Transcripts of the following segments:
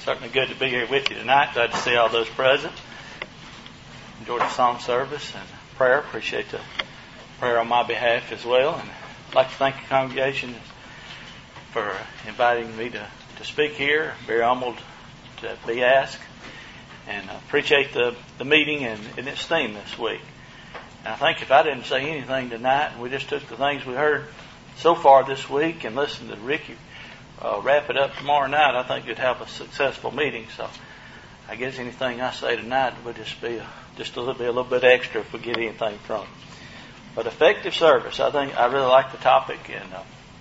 Certainly good to be here with you tonight. Glad to see all those present. Enjoyed the song service and prayer. Appreciate the prayer on my behalf as well. And I'd like to thank the congregation for inviting me to speak here. Very humbled to be asked. And appreciate the meeting and its theme this week. And I think if I didn't say anything tonight, and we just took the things we heard so far this week and listened to Ricky wrap it up tomorrow night, I think you'd have a successful meeting. So I guess anything I say tonight would just be a little bit extra if we get anything from it. But effective service, I think I really like the topic, and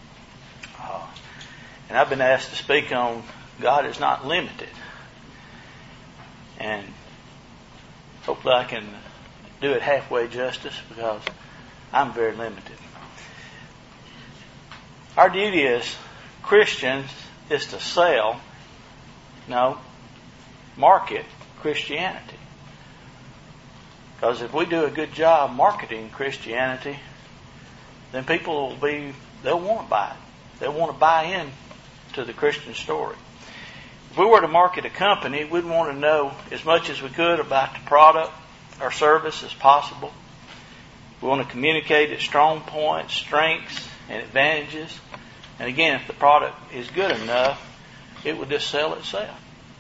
I've been asked to speak on God is not limited, and hopefully I can do it halfway justice because I'm very limited. Our duty as Christians is to market Christianity. Because if we do a good job marketing Christianity, then people they'll want to buy it. They'll want to buy in to the Christian story. If we were to market a company, we'd want to know as much as we could about the product or service as possible. We want to communicate its strong points, strengths, and advantages. And again, if the product is good enough, it would just sell itself.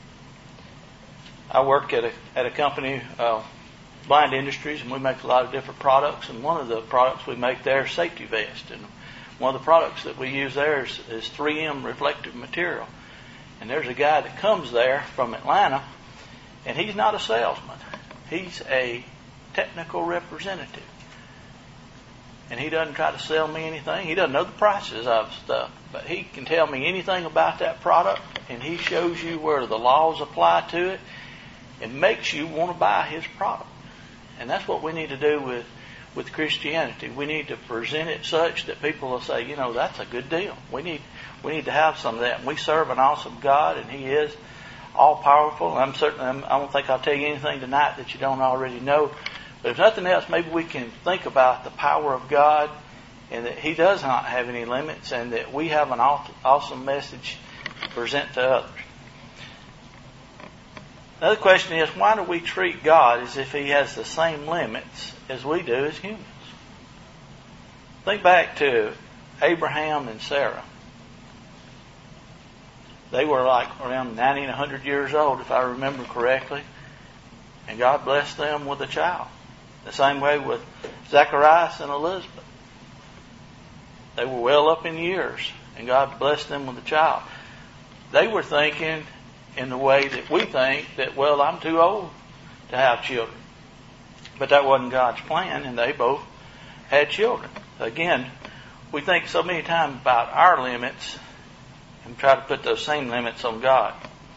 I work at a company, Blind Industries, and we make a lot of different products. And one of the products we make there is safety vest. And one of the products that we use there is 3M reflective material. And there's a guy that comes there from Atlanta, and he's not a salesman. He's a technical representative. And he doesn't try to sell me anything. He doesn't know the prices of stuff. But he can tell me anything about that product, and he shows you where the laws apply to it and makes you want to buy his product. And that's what we need to do with Christianity. We need to present it such that people will say, that's a good deal. We need to have some of that. And we serve an awesome God, and He is all-powerful. I don't think I'll tell you anything tonight that you don't already know. But if nothing else, maybe we can think about the power of God and that He does not have any limits, and that we have an awesome message to present to others. Another question is, why do we treat God as if He has the same limits as we do as humans? Think back to Abraham and Sarah. They were like around 90 and 100 years old, if I remember correctly. And God blessed them with a child. The same way with Zacharias and Elizabeth. They were well up in years, and God blessed them with a child. They were thinking in the way that we think that, I'm too old to have children. But that wasn't God's plan, and they both had children. Again, we think so many times about our limits and try to put those same limits on God.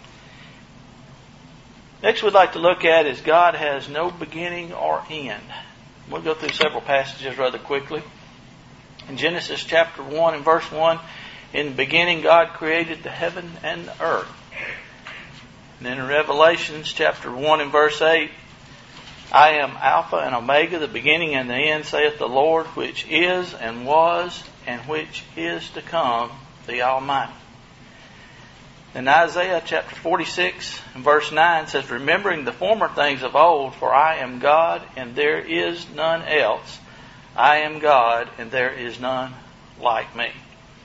Next we'd like to look at is God has no beginning or end. We'll go through several passages rather quickly. In Genesis chapter 1 and verse 1, in the beginning God created the heaven and the earth. And then in Revelations chapter 1 and verse 8, I am Alpha and Omega, the beginning and the end, saith the Lord, which is and was and which is to come, the Almighty. In Isaiah chapter 46 and verse 9 says, remembering the former things of old, for I am God and there is none else. I am God and there is none like me.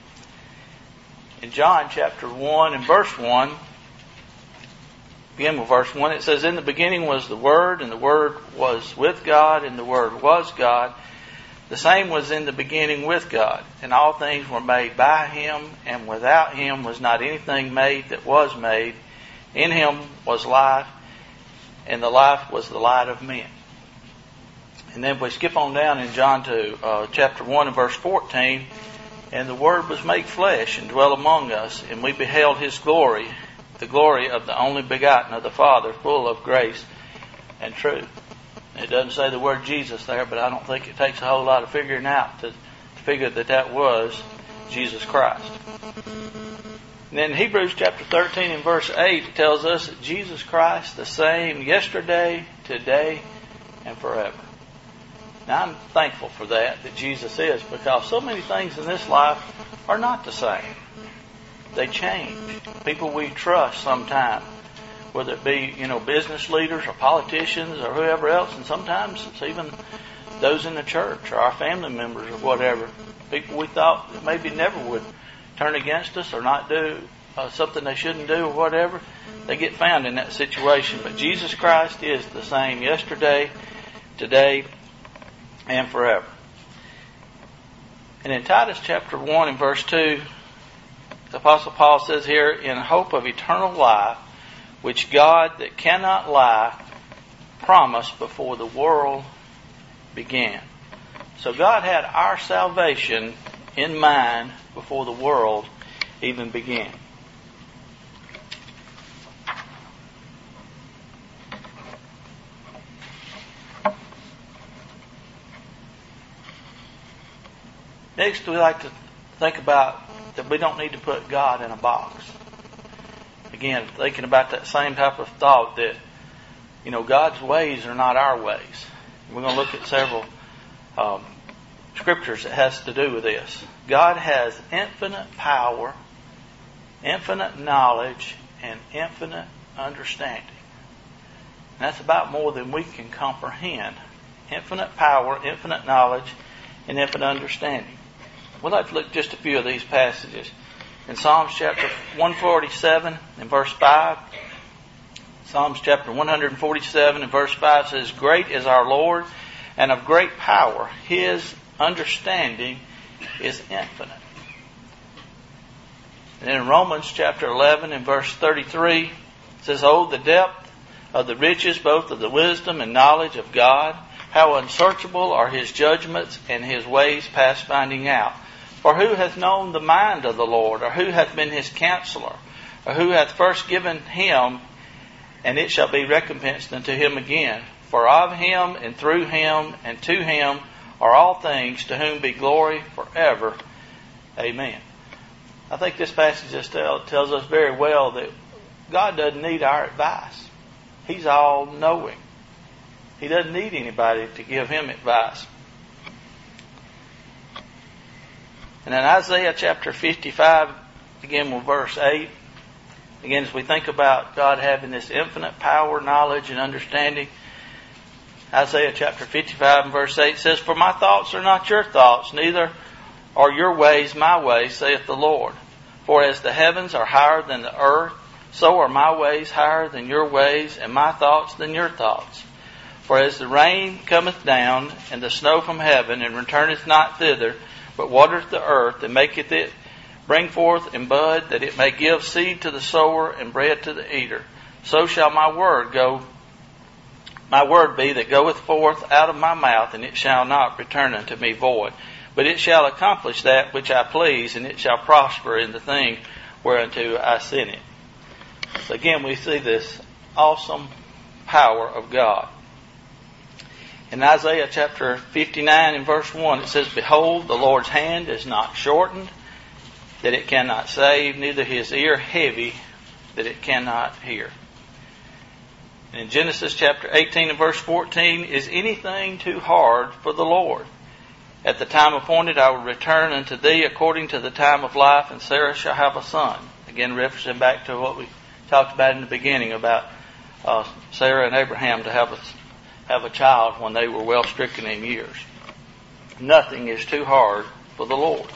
In John chapter 1 and verse 1, begin with verse 1, it says, in the beginning was the Word, and the Word was with God, and the Word was God. The same was in the beginning with God, and all things were made by Him, and without Him was not anything made that was made. In Him was life, and the life was the light of men. And then we skip on down in John to chapter 1 and verse 14, and the Word was made flesh and dwelt among us, and we beheld His glory, the glory of the only begotten of the Father, full of grace and truth. It doesn't say the word Jesus there, but I don't think it takes a whole lot of figuring out to figure that was Jesus Christ. And then in Hebrews chapter 13 and verse 8, it tells us that Jesus Christ the same yesterday, today, and forever. Now I'm thankful for that Jesus is, because so many things in this life are not the same. they change. People we trust sometimes, whether it be, business leaders or politicians or whoever else, and sometimes it's even those in the church or our family members or whatever. People we thought maybe never would turn against us or not do something they shouldn't do or whatever, they get found in that situation. But Jesus Christ is the same yesterday, today, and forever. And in Titus chapter 1 and verse 2, the Apostle Paul says here, in hope of eternal life, which God that cannot lie promised before the world began. So God had our salvation in mind before the world even began. Next, we like to think about that we don't need to put God in a box. Again, thinking about that same type of thought that, God's ways are not our ways. We're going to look at several scriptures that has to do with this. God has infinite power, infinite knowledge, and infinite understanding. And that's about more than we can comprehend. Infinite power, infinite knowledge, and infinite understanding. We'd like to look at just a few of these passages. In Psalms chapter 147 and verse 5, Psalms chapter 147 and verse 5 says, great is our Lord, and of great power. His understanding is infinite. And in Romans chapter 11 and verse 33, it says, oh, the depth of the riches, both of the wisdom and knowledge of God. How unsearchable are His judgments, and His ways past finding out. For who hath known the mind of the Lord? Or who hath been His counselor? Or who hath first given Him, and it shall be recompensed unto Him again? For of Him, and through Him, and to Him are all things, to whom be glory forever. Amen. I think this passage just tells us very well that God doesn't need our advice. He's all-knowing. He doesn't need anybody to give Him advice. And in Isaiah chapter 55, again with verse 8, again as we think about God having this infinite power, knowledge, and understanding, Isaiah chapter 55 and verse 8 says, for my thoughts are not your thoughts, neither are your ways my ways, saith the Lord. For as the heavens are higher than the earth, so are my ways higher than your ways, and my thoughts than your thoughts. For as the rain cometh down, and the snow from heaven, and returneth not thither, but watereth the earth, and maketh it bring forth and bud, that it may give seed to the sower, and bread to the eater, so shall my word be that goeth forth out of my mouth, and it shall not return unto me void. But it shall accomplish that which I please, and it shall prosper in the thing whereunto I sent it. So again, we see this awesome power of God. In Isaiah chapter 59 and verse 1, it says, behold, the Lord's hand is not shortened, that it cannot save, neither His ear heavy, that it cannot hear. And in Genesis chapter 18 and verse 14, is anything too hard for the Lord? At the time appointed I will return unto thee according to the time of life, and Sarah shall have a son. Again, referencing back to what we talked about in the beginning about Sarah and Abraham to have a child when they were well stricken in years. Nothing is too hard for the Lord.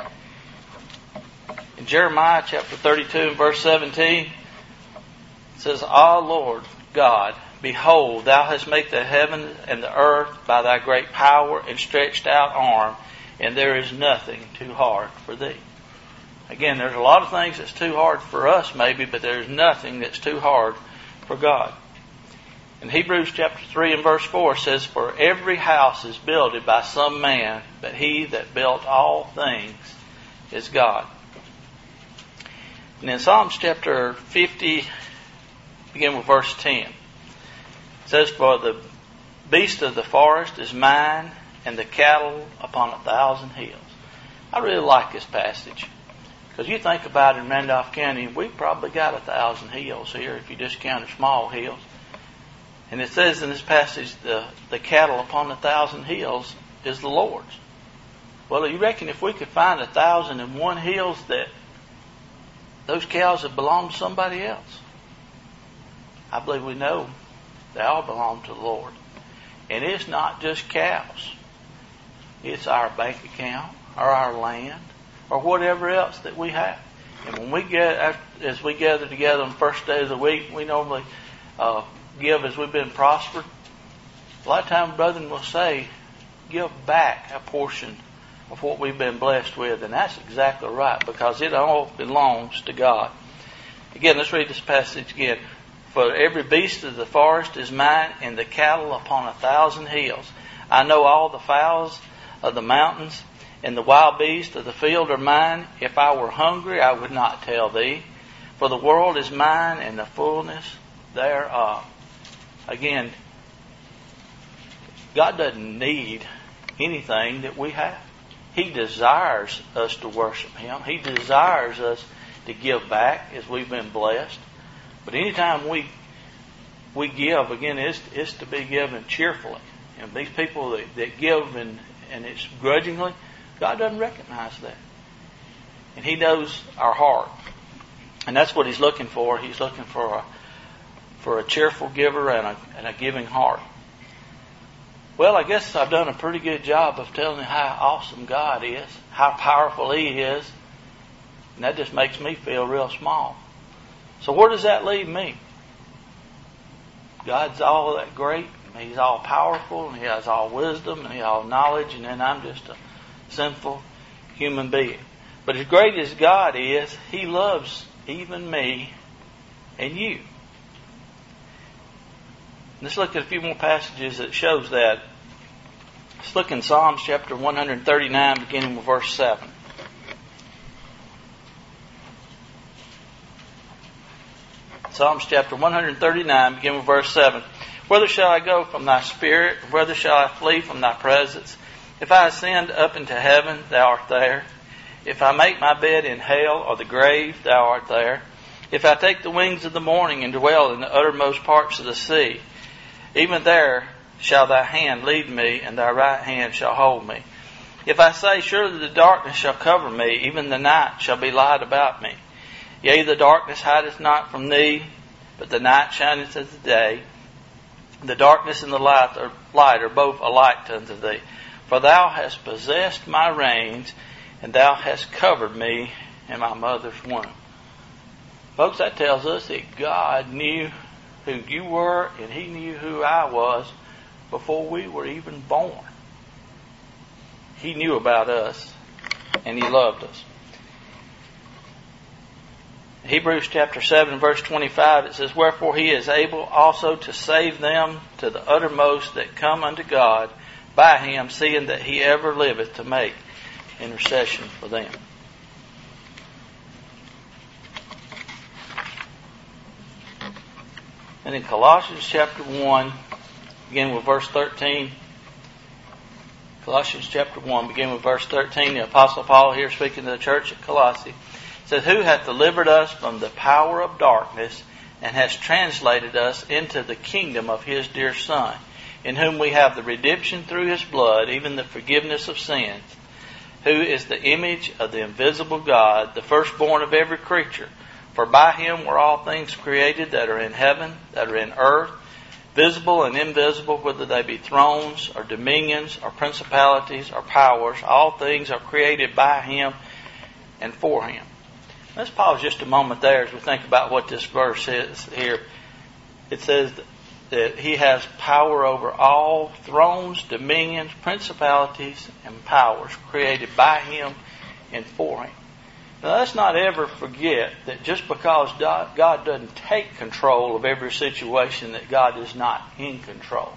In Jeremiah chapter 32 and verse 17, it says, ah, Lord God, behold, thou hast made the heaven and the earth by thy great power and stretched out arm, and there is nothing too hard for thee. Again, there's a lot of things that's too hard for us maybe, but there's nothing that's too hard for God. In Hebrews chapter 3 and verse 4 says, for every house is builded by some man, but he that built all things is God. And in Psalms chapter 50, begin with verse 10. It says, for the beast of the forest is mine, and the cattle upon 1,000 hills. I really like this passage. Because you think about it, in Randolph County, we've probably got 1,000 hills here, if you just count the small hills. And it says in this passage, the cattle upon 1,000 hills is the Lord's. Well, you reckon if we could find 1,001 hills that those cows have belonged to somebody else. I believe we know they all belong to the Lord. And it's not just cows. It's our bank account or our land or whatever else that we have. And when we as we gather together on the first day of the week, we normally give as we've been prospered. A lot of times, brethren will say, give back a portion of what we've been blessed with. And that's exactly right, because it all belongs to God. Again, let's read this passage again. For every beast of the forest is mine, and the cattle upon 1,000 hills. I know all the fowls of the mountains, and the wild beasts of the field are mine. If I were hungry, I would not tell thee. For the world is mine, and the fullness thereof. Again, God doesn't need anything that we have. He desires us to worship Him. He desires us to give back as we've been blessed. But anytime we give, again, it's to be given cheerfully. And these people that give and it's grudgingly, God doesn't recognize that. And He knows our heart. And that's what He's looking for. He's looking for a cheerful giver and a giving heart. Well, I guess I've done a pretty good job of telling you how awesome God is, how powerful He is. And that just makes me feel real small. So where does that leave me? God's all that great. He's all powerful, and He has all wisdom, and He has all knowledge, and then I'm just a sinful human being. But as great as God is, He loves even me and you. Let's look at a few more passages that shows that. Let's look in Psalms chapter 139, beginning with verse 7. Psalms chapter 139, beginning with verse 7. Whither shall I go from Thy Spirit? Whither shall I flee from Thy presence? If I ascend up into heaven, Thou art there. If I make my bed in hell or the grave, Thou art there. If I take the wings of the morning and dwell in the uttermost parts of the sea, even there shall Thy hand lead me, and Thy right hand shall hold me. If I say, surely the darkness shall cover me, even the night shall be light about me. Yea, the darkness hideth not from Thee, but the night shineth as the day. The darkness and the light are both alike unto Thee. For Thou hast possessed my reins, and Thou hast covered me in my mother's womb. Folks, that tells us that God knew who you were, and He knew who I was before we were even born. He knew about us, and He loved us. Hebrews chapter 7, verse 25, it says, wherefore He is able also to save them to the uttermost that come unto God by Him, seeing that He ever liveth to make intercession for them. And in Colossians chapter 1, beginning with verse 13, Colossians chapter 1, beginning with verse 13, the Apostle Paul here speaking to the church at Colossae, says, who hath delivered us from the power of darkness and has translated us into the kingdom of His dear Son, in whom we have the redemption through His blood, even the forgiveness of sins, who is the image of the invisible God, the firstborn of every creature. For by Him were all things created that are in heaven, that are in earth, visible and invisible, whether they be thrones or dominions or principalities or powers. All things are created by Him and for Him. Let's pause just a moment there as we think about what this verse is here. It says that He has power over all thrones, dominions, principalities, and powers created by Him and for Him. Now, let's not ever forget that just because God doesn't take control of every situation, that God is not in control.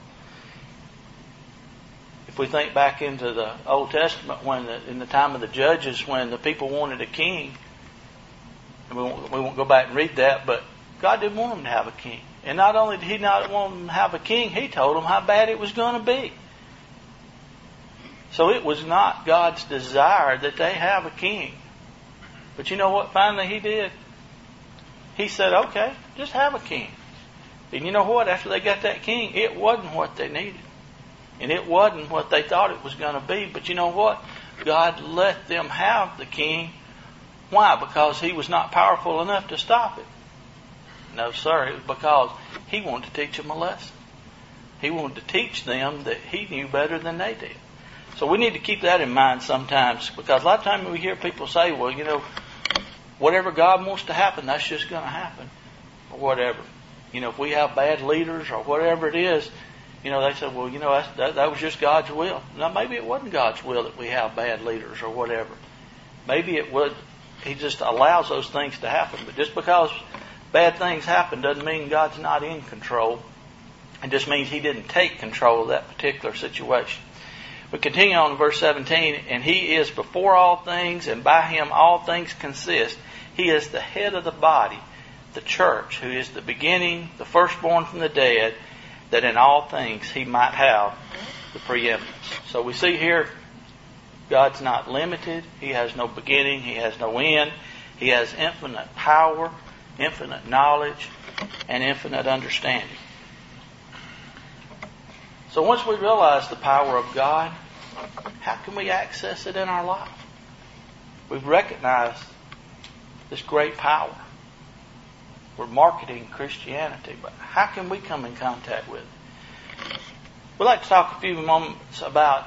If we think back into the Old Testament, in the time of the judges, when the people wanted a king, and we won't go back and read that, but God didn't want them to have a king. And not only did He not want them to have a king, He told them how bad it was going to be. So it was not God's desire that they have a king. But you know what finally He did? He said, okay, just have a king. And you know what? After they got that king, it wasn't what they needed. And it wasn't what they thought it was going to be. But you know what? God let them have the king Why? Because he was not powerful enough to stop it? No, sir. It was because he wanted to teach them a lesson. He wanted to teach them that he knew better than they did. So we need to keep that in mind sometimes, because a lot of times we hear people say, well, whatever God wants to happen, that's just going to happen, or whatever. If we have bad leaders or whatever it is, they say, well, that was just God's will. Now, maybe it wasn't God's will that we have bad leaders or whatever. Maybe it would. He just allows those things to happen. But just because bad things happen doesn't mean God's not in control. It just means He didn't take control of that particular situation. We continue on to verse 17. And He is before all things, and by Him all things consist. He is the head of the body, the church, who is the beginning, the firstborn from the dead, that in all things He might have the preeminence. So we see here, God's not limited. He has no beginning. He has no end. He has infinite power, infinite knowledge, and infinite understanding. So once we realize the power of God, how can we access it in our life? We've recognized this great power. We're marketing Christianity, but how can we come in contact with it? We'd like to talk a few moments about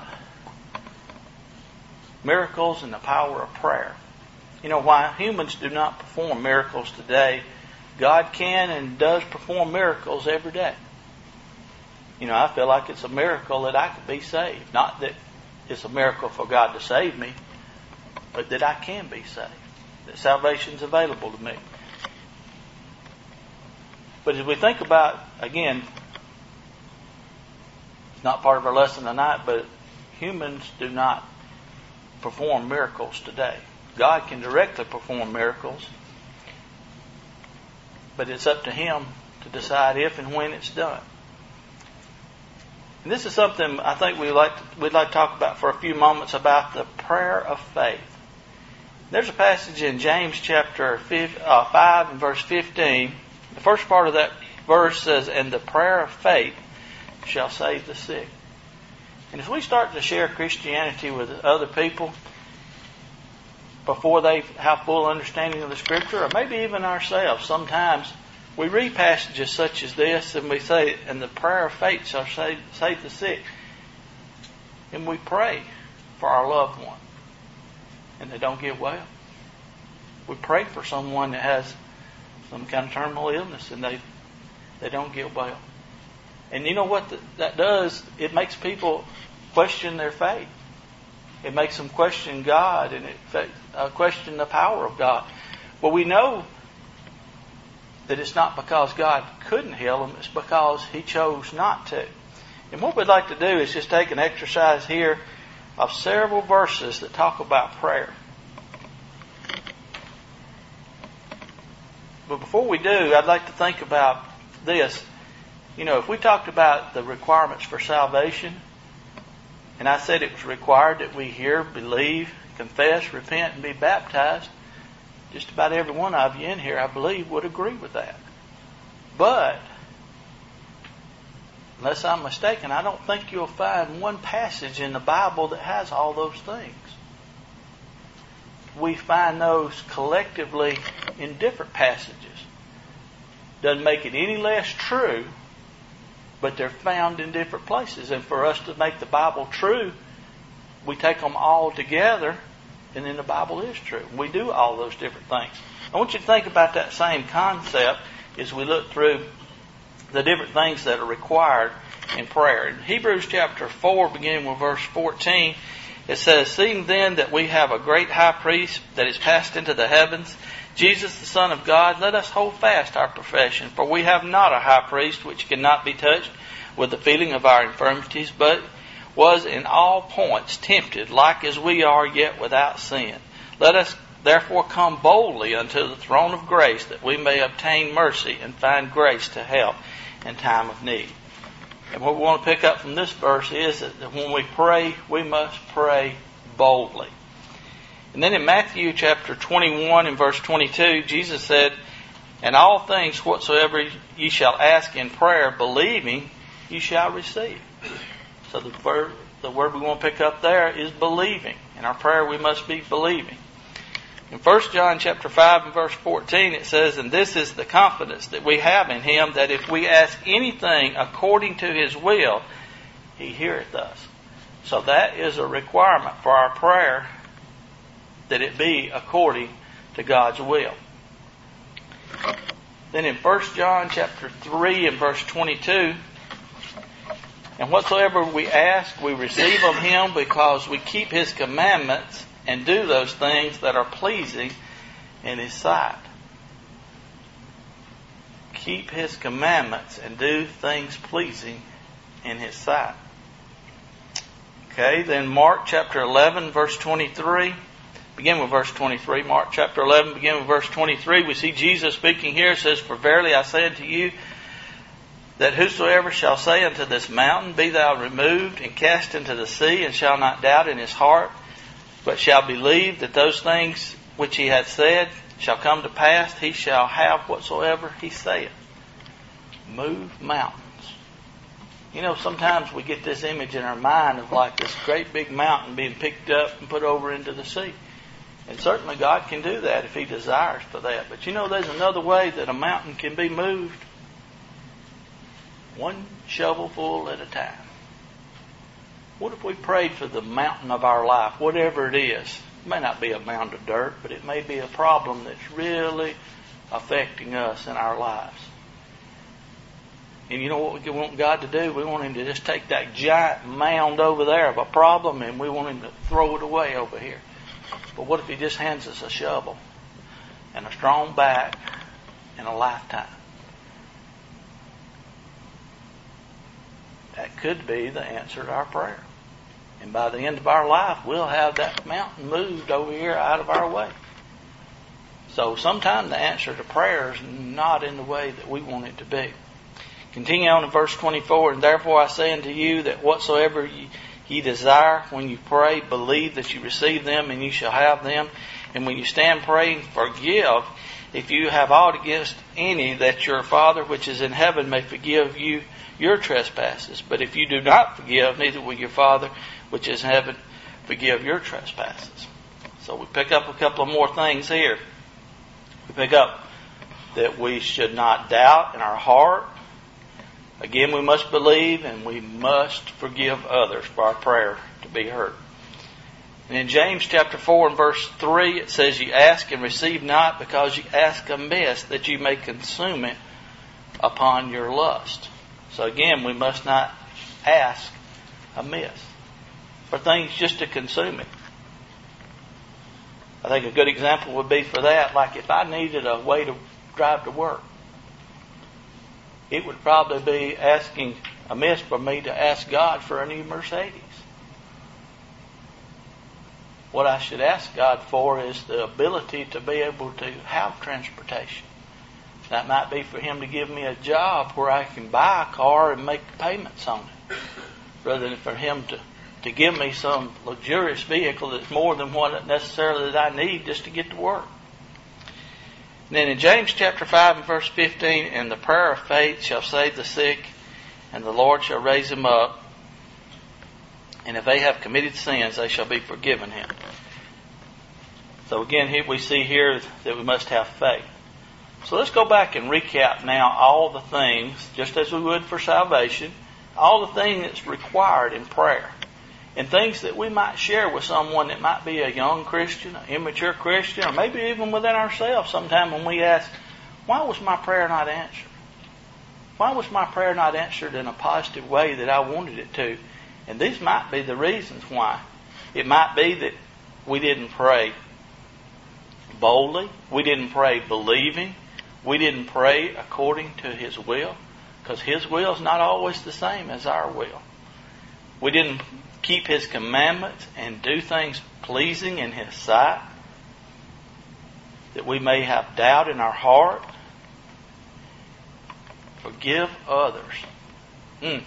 miracles and the power of prayer. Why humans do not perform miracles today, God can and does perform miracles every day. I feel like it's a miracle that I could be saved. Not that it's a miracle for God to save me, but that I can be saved. That salvation's available to me. But as we think about, again, it's not part of our lesson tonight, but humans do not perform miracles today. God can directly perform miracles, but it's up to Him to decide if and when it's done. And this is something I think we'd like to talk about for a few moments, about the prayer of faith. There's a passage in James chapter 5 and verse 15. The first part of that verse says, and the prayer of faith shall save the sick. And if we start to share Christianity with other people before they have full understanding of the Scripture, or maybe even ourselves, sometimes we read passages such as this and we say, and the prayer of faith shall save the sick. And we pray for our loved one and they don't get well. We pray for someone that has some kind of terminal illness and they don't get well. And you know what that does? It makes people question their faith. It makes them question God and question the power of God. Well, we know that it's not because God couldn't heal them, it's because He chose not to. And what we'd like to do is just take an exercise here of several verses that talk about prayer. But before we do, I'd like to think about this. If we talked about the requirements for salvation, and I said it was required that we hear, believe, confess, repent, and be baptized, just about every one of you in here, I believe, would agree with that. But, unless I'm mistaken, I don't think you'll find one passage in the Bible that has all those things. We find those collectively in different passages. Doesn't make it any less true, but they're found in different places. And for us to make the Bible true, we take them all together, and then the Bible is true. We do all those different things. I want you to think about that same concept as we look through the different things that are required in prayer. In Hebrews chapter 4, beginning with verse 14, it says, seeing then that we have a great high priest that is passed into the heavens, Jesus the Son of God, let us hold fast our profession. For we have not a high priest which cannot be touched with the feeling of our infirmities, but was in all points tempted, like as we are, yet without sin. Let us therefore come boldly unto the throne of grace, that we may obtain mercy and find grace to help in time of need. And what we want to pick up from this verse is that when we pray, we must pray boldly. And then in Matthew chapter 21 and verse 22, Jesus said, and all things whatsoever ye shall ask in prayer, believing, ye shall receive. So the word we want to pick up there is believing. In our prayer we must be believing. In 1 John chapter 5 and verse 14 it says, "And this is the confidence that we have in Him, that if we ask anything according to His will, He heareth us." So that is a requirement for our prayer, that it be according to God's will. Then in 1 John chapter 3 and verse 22, "And whatsoever we ask, we receive of Him, because we keep His commandments and do those things that are pleasing in His sight." Keep His commandments and do things pleasing in His sight. Okay, then Mark chapter 11, verse 23. Begin with verse 23. Mark chapter 11, begin with verse 23. We see Jesus speaking here. It says, "For verily I say unto you, that whosoever shall say unto this mountain, Be thou removed and cast into the sea, and shall not doubt in his heart, but shall believe that those things which he hath said shall come to pass, he shall have whatsoever he saith." Move mountains. You know, sometimes we get this image in our mind of like this great big mountain being picked up and put over into the sea. And certainly God can do that if He desires for that. But you know, there's another way that a mountain can be moved. One shovelful at a time. What if we prayed for the mountain of our life, whatever it is? It may not be a mound of dirt, but it may be a problem that's really affecting us in our lives. And you know what we want God to do? We want Him to just take that giant mound over there of a problem, and we want Him to throw it away over here. But what if He just hands us a shovel and a strong back and a lifetime? That could be the answer to our prayer. And by the end of our life, we'll have that mountain moved over here out of our way. So sometimes the answer to prayer is not in the way that we want it to be. Continue on in verse 24, "And therefore I say unto you, that whatsoever ye desire when you pray, believe that you receive them, and you shall have them. And when you stand praying, forgive if you have aught against any, that your Father which is in heaven may forgive you your trespasses. But if you do not forgive, neither will your Father which is in heaven forgive your trespasses." So we pick up a couple of more things here. We pick up that we should not doubt in our heart. Again, we must believe, and we must forgive others for our prayer to be heard. And in James chapter 4 and verse 3, it says, "You ask and receive not, because you ask amiss, that you may consume it upon your lust." So again, we must not ask amiss for things just to consume it. I think a good example would be for that, like if I needed a way to drive to work, it would probably be asking amiss for me to ask God for a new Mercedes. What I should ask God for is the ability to be able to have transportation. That might be for Him to give me a job where I can buy a car and make payments on it, rather than for Him to give me some luxurious vehicle that's more than what necessarily that I need just to get to work. And then in James chapter 5 and verse 15, "And the prayer of faith shall save the sick, and the Lord shall raise him up. And if they have committed sins, they shall be forgiven him." So again, here we see here that we must have faith. So let's go back and recap now all the things, just as we would for salvation, all the things that's required in prayer. And things that we might share with someone that might be a young Christian, an immature Christian, or maybe even within ourselves sometime when we ask, why was my prayer not answered? Why was my prayer not answered in a positive way that I wanted it to? And these might be the reasons why. It might be that we didn't pray boldly. We didn't pray believing. We didn't pray according to His will, because His will is not always the same as our will. We didn't keep His commandments and do things pleasing in His sight, that we may have doubt in our heart. Forgive others. It'd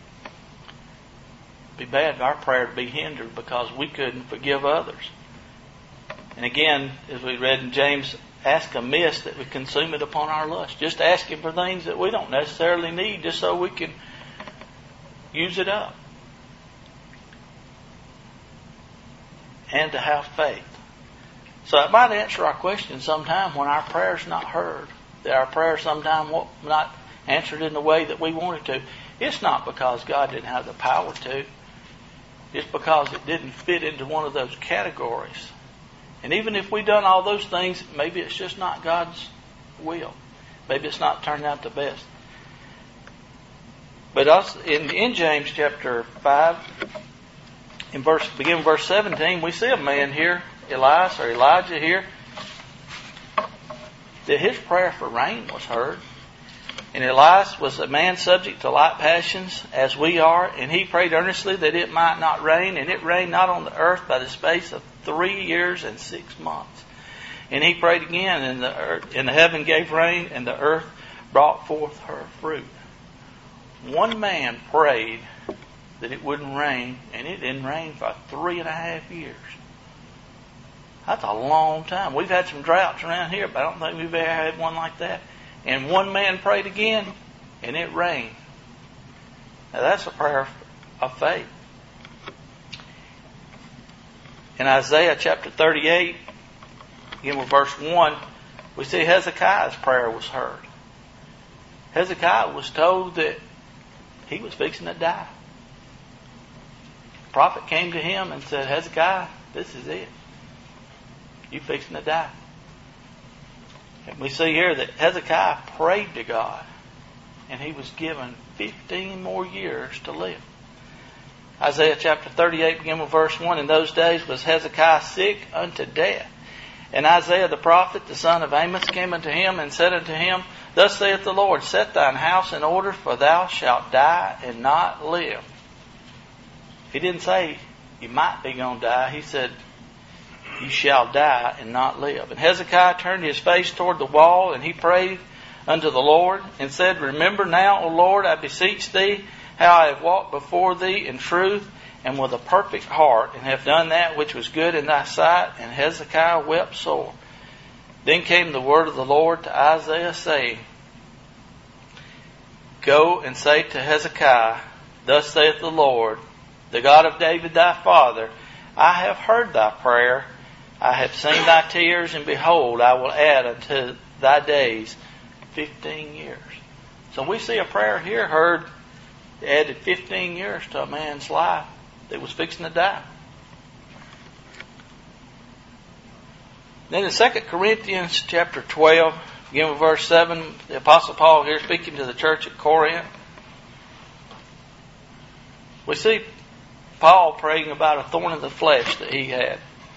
be bad for our prayer to be hindered because we couldn't forgive others. And again, as we read in James, ask amiss that we consume it upon our lust. Just asking for things that we don't necessarily need just so we can use it up. And to have faith. So it might answer our question sometime when our prayer's not heard. That our prayer sometime not answered in the way that we wanted to. It's not because God didn't have the power to. It's because it didn't fit into one of those categories. And even if we've done all those things, maybe it's just not God's will. Maybe it's not turned out the best. But also in James chapter 5, beginning with verse 17, we see a man here, Elijah here, that his prayer for rain was heard. And Elias was a man subject to like passions as we are, and he prayed earnestly that it might not rain, and it rained not on the earth by the space of 3 years and 6 months. And he prayed again, and the heaven gave rain, and the earth brought forth her fruit. One man prayed that it wouldn't rain, and it didn't rain for 3.5 years. That's a long time. We've had some droughts around here, but I don't think we've ever had one like that. And one man prayed again, and it rained. Now that's a prayer of faith. In Isaiah chapter 38, again with verse 1, we see Hezekiah's prayer was heard. Hezekiah was told that he was fixing to die. The prophet came to him and said, Hezekiah, this is it. You're fixing to die. And we see here that Hezekiah prayed to God, and he was given 15 more years to live. Isaiah chapter 38, beginning with verse 1, in those days was Hezekiah sick unto death. And Isaiah the prophet, the son of Amos, came unto him and said unto him, Thus saith the Lord, Set thine house in order, for thou shalt die and not live. He didn't say you might be going to die. He said, You shall die and not live. And Hezekiah turned his face toward the wall, and he prayed unto the Lord, and said, Remember now, O Lord, I beseech thee, how I have walked before thee in truth and with a perfect heart, and have done that which was good in thy sight. And Hezekiah wept sore. Then came the word of the Lord to Isaiah, saying, Go and say to Hezekiah, Thus saith the Lord, the God of David thy father, I have heard thy prayer, I have seen thy tears, and behold, I will add unto thy days 15 years. So we see a prayer here heard that added 15 years to a man's life that was fixing to die. Then in 2 Corinthians chapter 12, beginning with verse 7, the Apostle Paul here speaking to the church at Corinth. We see Paul praying about a thorn in the flesh that he had.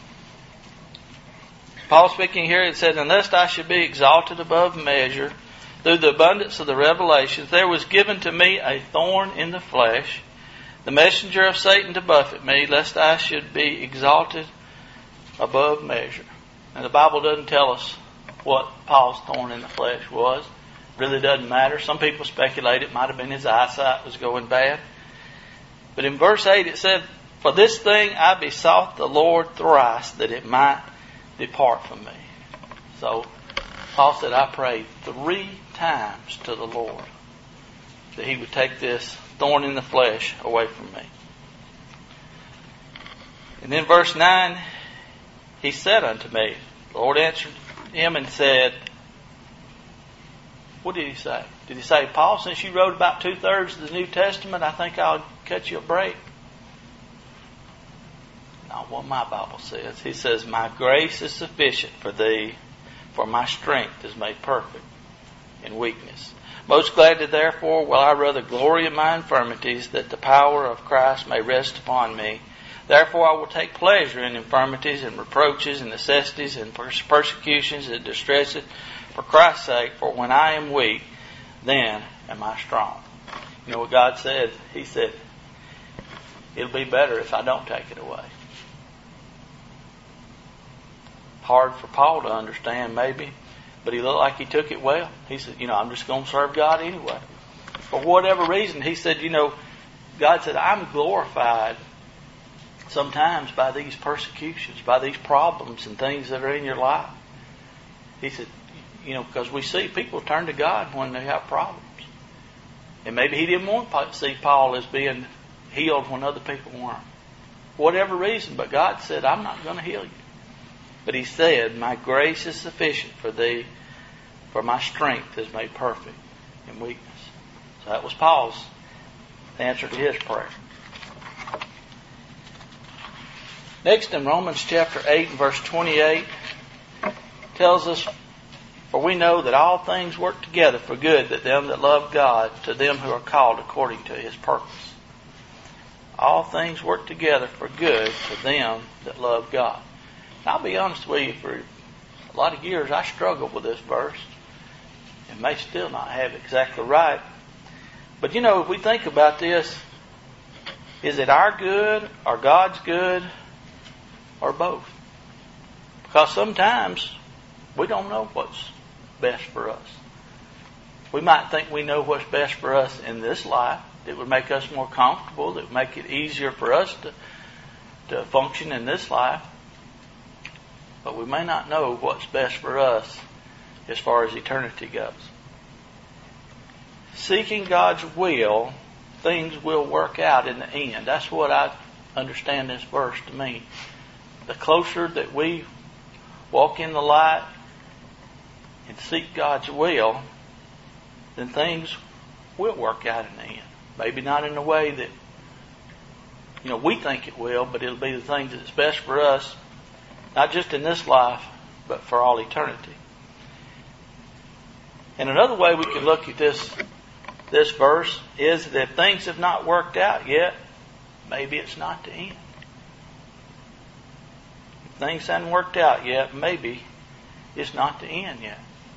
Paul speaking here, it said, Unless I should be exalted above measure through the abundance of the revelations, there was given to me a thorn in the flesh, the messenger of Satan to buffet me, lest I should be exalted above measure. And the Bible doesn't tell us what Paul's thorn in the flesh was. It really doesn't matter. Some people speculate it might have been his eyesight was going bad. But in verse 8 it said, For this thing I besought the Lord thrice, that it might depart from me. So Paul said, I prayed 3 times to the Lord that he would take this thorn in the flesh away from me. And then verse 9, he said unto me, the Lord answered him and said, what did he say? Did he say, Paul, since you wrote about 2/3 of the New Testament, I think I'll cut you a break? Not what my Bible says. He says, My grace is sufficient for thee, for my strength is made perfect in weakness. Most gladly, therefore, will I rather glory in my infirmities, that the power of Christ may rest upon me. Therefore I will take pleasure in infirmities and reproaches and necessities and persecutions and distresses for Christ's sake, for when I am weak, then am I strong. You know what God said? He said, it'll be better if I don't take it away. Hard for Paul to understand maybe, but he looked like he took it well. He said, I'm just going to serve God anyway. For whatever reason, he said, God said, I'm glorified sometimes by these persecutions, by these problems and things that are in your life. He said, because we see people turn to God when they have problems. And maybe he didn't want to see Paul as being healed when other people weren't. Whatever reason, but God said, I'm not going to heal you. But he said, my grace is sufficient for thee, for my strength is made perfect in weakness. So that was Paul's answer to his prayer. Next, in Romans chapter 8 and verse 28, tells us, for we know that all things work together for good, that them that love God, to them who are called according to his purpose. All things work together for good to them that love God. And I'll be honest with you, for a lot of years I struggled with this verse, and may still not have it exactly right. But if we think about this, is it our good, or God's good, or both? Because sometimes we don't know what's best for us. We might think we know what's best for us in this life. It would make us more comfortable. It would make it easier for us to function in this life. But we may not know what's best for us as far as eternity goes. Seeking God's will, things will work out in the end. That's what I understand this verse to mean. The closer that we walk in the light and seek God's will, then things will work out in the end. Maybe not in the way that we think it will, but it'll be the thing that's best for us, not just in this life, but for all eternity. And another way we can look at this verse is that if things have not worked out yet, maybe it's not the end. If things haven't worked out yet, maybe it's not the end yet.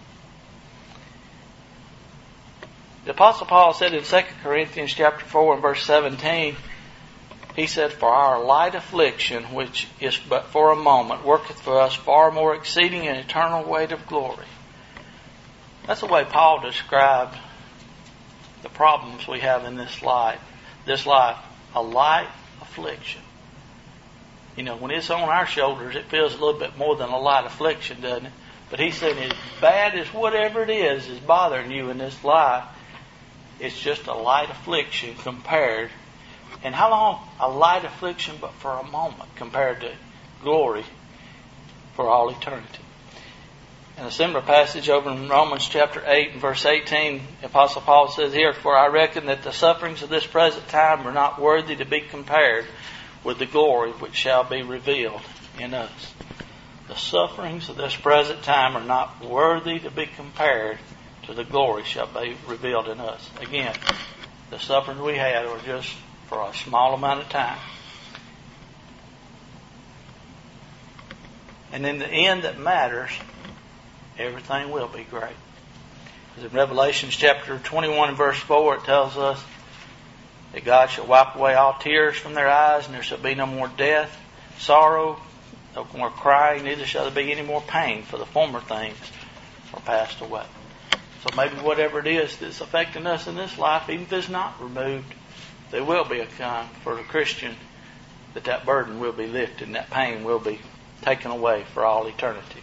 The Apostle Paul said in 2 Corinthians chapter 4 and verse 17, he said, for our light affliction, which is but for a moment, worketh for us far more exceeding and eternal weight of glory. That's the way Paul described the problems we have in this life, a light affliction. When it's on our shoulders, it feels a little bit more than a light affliction, doesn't it? But he said, as bad as whatever it is bothering you in this life, it's just a light affliction compared. And how long? A light affliction, but for a moment, compared to glory for all eternity. In a similar passage over in Romans chapter 8 and verse 18, the Apostle Paul says here, for I reckon that the sufferings of this present time are not worthy to be compared with the glory which shall be revealed in us. The sufferings of this present time are not worthy to be compared to the glory shall be revealed in us. Again, the sufferings we had are just for a small amount of time. And in the end that matters, everything will be great. As in Revelation chapter 21 and verse 4, it tells us that God shall wipe away all tears from their eyes, and there shall be no more death, sorrow, no more crying, neither shall there be any more pain, for the former things are passed away. So maybe whatever it is that's affecting us in this life, even if it's not removed, there will be a time for the Christian that burden will be lifted and that pain will be taken away for all eternity.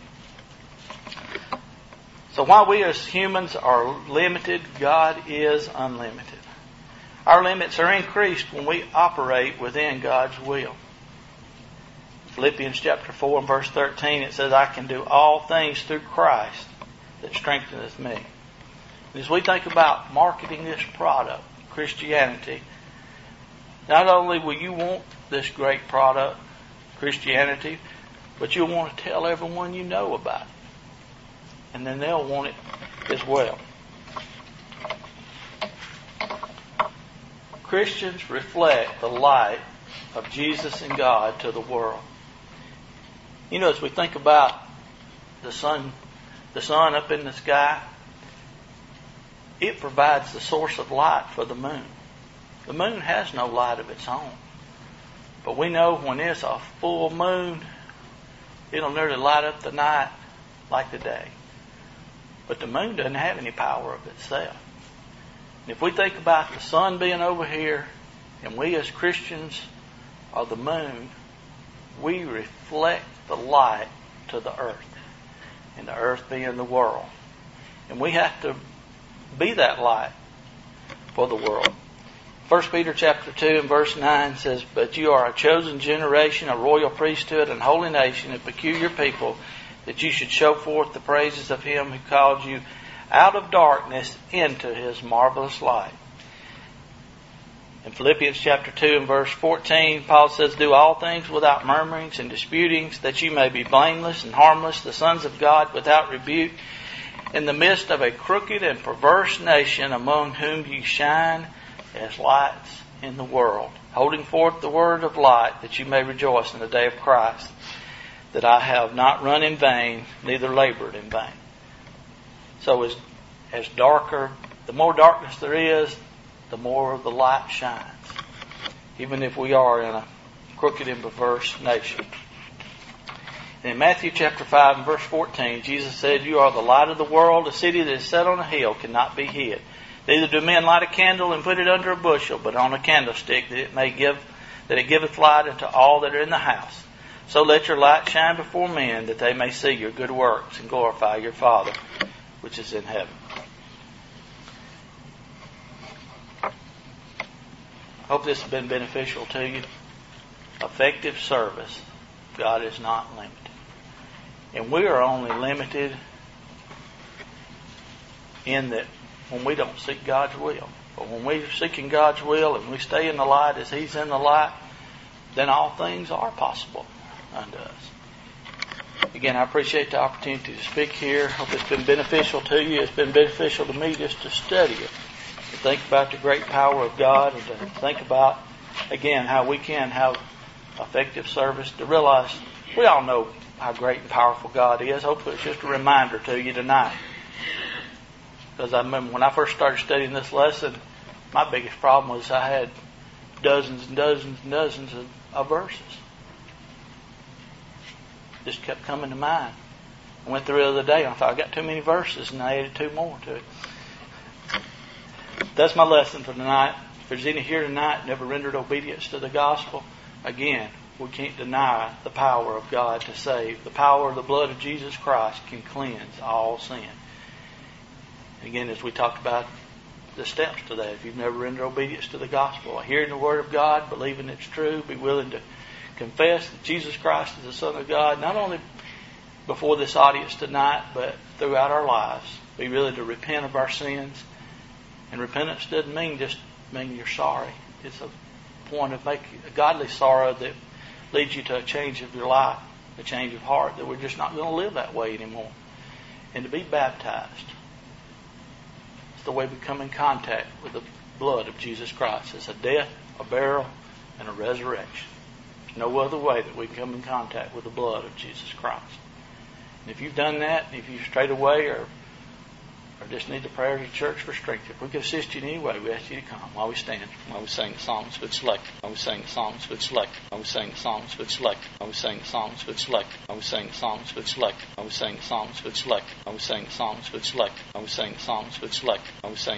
So while we as humans are limited, God is unlimited. Our limits are increased when we operate within God's will. Philippians chapter 4 and verse 13, it says, I can do all things through Christ that strengtheneth me. And as we think about marketing this product, Christianity, not only will you want this great product, Christianity, but you'll want to tell everyone you know about it. And then they'll want it as well. Christians reflect the light of Jesus and God to the world. As we think about the sun up in the sky, it provides the source of light for the moon. The moon has no light of its own. But we know when it's a full moon, it'll nearly light up the night like the day. But the moon doesn't have any power of itself. And if we think about the sun being over here, and we as Christians are the moon, we reflect the light to the earth, and the earth being the world. And we have to be that light for the world. 1 Peter chapter 2 and verse 9 says, "But you are a chosen generation, a royal priesthood, and holy nation, a peculiar people, that you should show forth the praises of Him who called you out of darkness into His marvelous light." In Philippians chapter 2 and verse 14, Paul says, "Do all things without murmurings and disputings, that you may be blameless and harmless, the sons of God without rebuke, in the midst of a crooked and perverse nation, among whom you shine as lights in the world, holding forth the word of light, that you may rejoice in the day of Christ, that I have not run in vain, neither labored in vain." So as darker, the more darkness there is, the more the light shines, even if we are in a crooked and perverse nation. And in Matthew chapter 5 and verse 14, Jesus said, "You are the light of the world. A city that is set on a hill cannot be hid. Neither do men light a candle and put it under a bushel, but on a candlestick, that it giveth light unto all that are in the house. So let your light shine before men, that they may see your good works and glorify your Father which is in heaven." I hope this has been beneficial to you. Effective service. God is not limited. And we are only limited in that when we don't seek God's will. But when we're seeking God's will and we stay in the light as He's in the light, then all things are possible unto us. Again, I appreciate the opportunity to speak here. Hope it's been beneficial to you. It's been beneficial to me just to study it, to think about the great power of God, and to think about, again, how we can have effective service, to realize we all know how great and powerful God is. Hopefully it's just a reminder to you tonight. Because I remember when I first started studying this lesson, my biggest problem was I had dozens and dozens and dozens of verses. Just kept coming to mind. I went through the other day and I thought, I got too many verses, and I added 2 more to it. That's my lesson for tonight. If there's any here tonight never rendered obedience to the gospel, again, we can't deny the power of God to save. The power of the blood of Jesus Christ can cleanse all sin. Again, as we talked about the steps to that, if you've never rendered obedience to the gospel, hearing the word of God, believing it's true, be willing to confess that Jesus Christ is the Son of God, not only before this audience tonight, but throughout our lives. Be willing to repent of our sins. And repentance doesn't mean just you're sorry. It's a point of making a godly sorrow that leads you to a change of your life, a change of heart, that we're just not going to live that way anymore. And to be baptized. It's the way we come in contact with the blood of Jesus Christ. It's a death, a burial, and a resurrection. There's no other way that we can come in contact with the blood of Jesus Christ. And if you've done that, if you've strayed away or just need the prayers of the church for strength, if we can assist you in any way, we ask you to come while we stand, while we sing the songs which select, while we sing the songs which select, while we sing the songs which select, while we sing the songs which select, while we sing the songs which select, while we sing the songs which select, while we sing the songs which select, while we sing the songs which select, while we sing